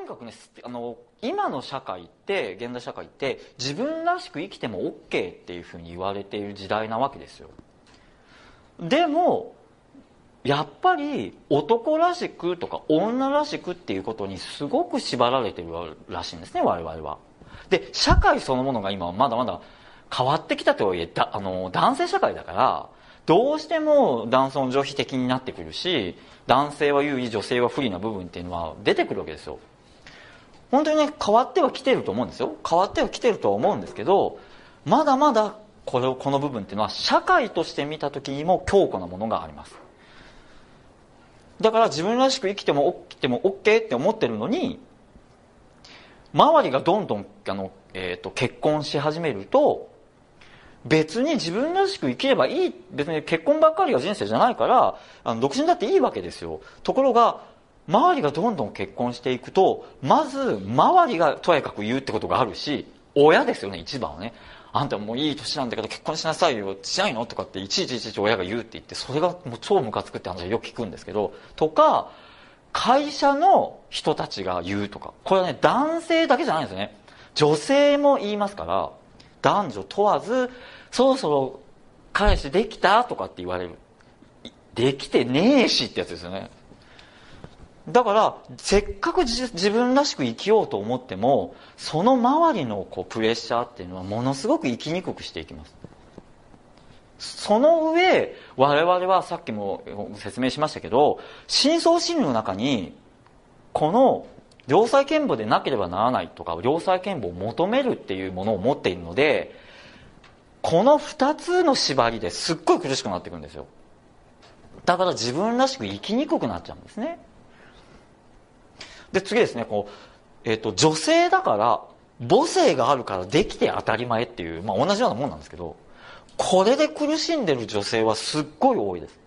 にかくね、今の社会って、現代社会って、自分らしく生きても OK っていうふうに言われている時代なわけですよ。でも、やっぱり男らしくとか女らしくっていうことにすごく縛られてるらしいんですね、我々は。で、社会そのものが今はまだまだ変わってきたとはいえ、男性社会だから、どうしても男尊女卑的になってくるし、男性は優位、女性は不利な部分っていうのは出てくるわけですよ。本当にね、変わってはきてると思うんですよ。変わってはきてるとは思うんですけど、まだまだこの部分っていうのは社会として見た時にも強固なものがあります。だから自分らしく生きても OK って思ってるのに、周りがどんどん結婚し始めると、別に自分らしく生きればいい、別に結婚ばっかりが人生じゃないから、独身だっていいわけですよ。ところが、周りがどんどん結婚していくと、まず、周りがとやかく言うってことがあるし、親ですよね、一番はね。あんたもういい年なんだけど結婚しなさいよ、しないのとかっていちいち親が言うって言って、それがもう超ムカつくって話はよく聞くんですけど、とか、会社の人たちが言うとか、これはね、男性だけじゃないんですよね。女性も言いますから、男女問わず、そろそろ彼氏できたとかって言われる。できてねえしってやつですよね。だから、せっかく自分らしく生きようと思っても、その周りのプレッシャーっていうのはものすごく生きにくくしていきます。その上、我々はさっきも説明しましたけど、深層心理の中に、この良妻賢母でなければならないとか、良妻賢母を求めるっていうものを持っているので、この二つの縛りですっごい苦しくなっていくんですよ。だから自分らしく生きにくくなっちゃうんですね。で、次ですね、女性だから、母性があるからできて当たり前っていう、同じようなもんなんですけど、これで苦しんでる女性はすっごい多いです。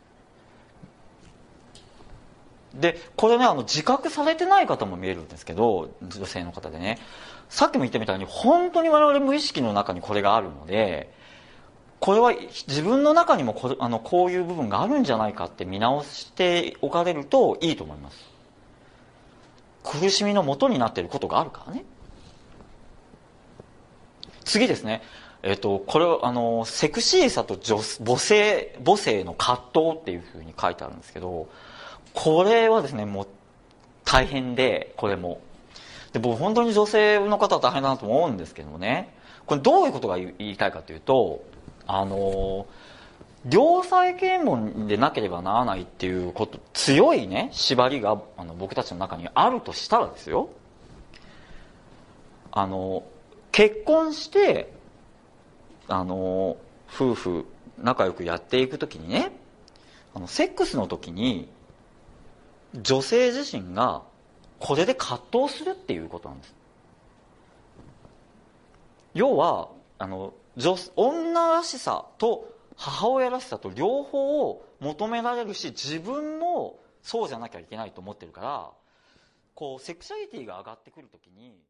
で、これね、自覚されてない方も見えるんですけど、女性の方でね、さっきも言ったみたいに、本当に我々無意識の中にこれがあるので、これは自分の中にもこういう部分があるんじゃないかって見直しておかれるといいと思います。苦しみの元になっていることがあるからね。次ですね。これをセクシーさと母性の葛藤っていうふうに書いてあるんですけど、これはですね、もう大変で、これも。で、僕本当に女性の方は大変だなと思うんですけどもね、これどういうことが言いたいかというと、良妻賢母でなければならないっていうこと、強いね、縛りが僕たちの中にあるとしたらですよ、結婚して、夫婦仲良くやっていくときにね、セックスの時に、女性自身がこれで葛藤するっていうことなんです。要は、女らしさと母親らしさと両方を求められるし、自分もそうじゃなきゃいけないと思ってるから、セクシャリティが上がってくるときに、